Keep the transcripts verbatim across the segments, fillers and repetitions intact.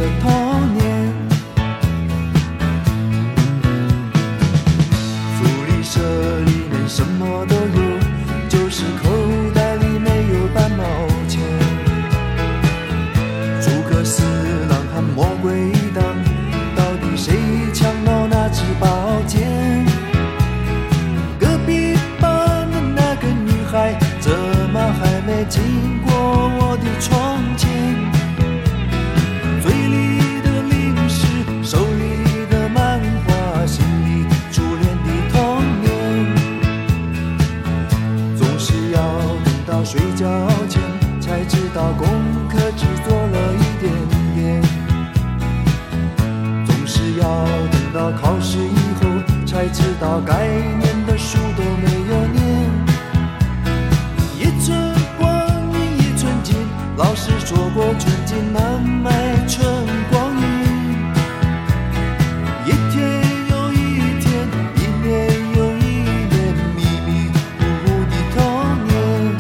的童年。福利社里面什么都有，就是口袋里没有半毛钱。诸葛四郎和魔鬼党，到底谁抢到那支宝剑？隔壁班的那个女孩，怎么还没经过我的窗前？嘴里的零食，手里的漫画，心里初恋的童年。总是要等到睡觉前，才知道功课只做了一点点。总是要等到考试以后，才知道该念的书都没有念。一寸光阴一寸金，老师说过寸金难买寸光阴。一天又一天，一年又一年，迷迷糊糊的童年。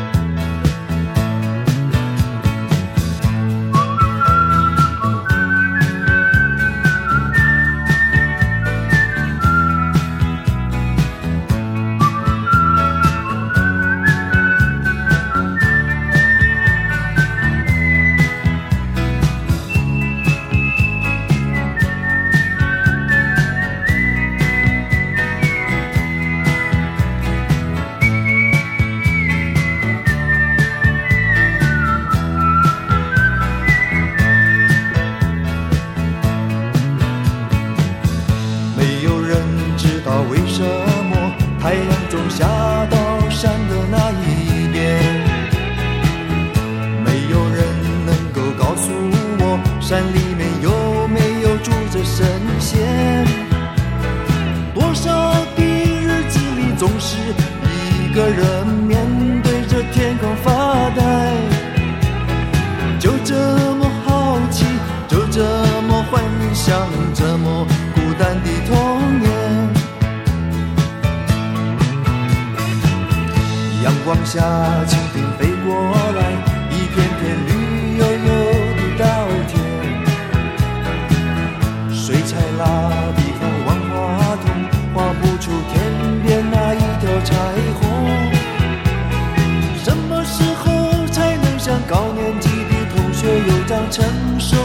为什么太阳总下到山的那一边？没有人能够告诉我，山里面有没有住着神仙？多少的日子里，总是一个人面对着天空发呆。就这么好奇，就这么幻想，这么孤单的童年。阳光下，蜻蜓飞过来，一片片绿油油的稻田。水彩蜡笔和万花筒，画不出天边那一条彩虹。什么时候才能像高年级的同学有张成熟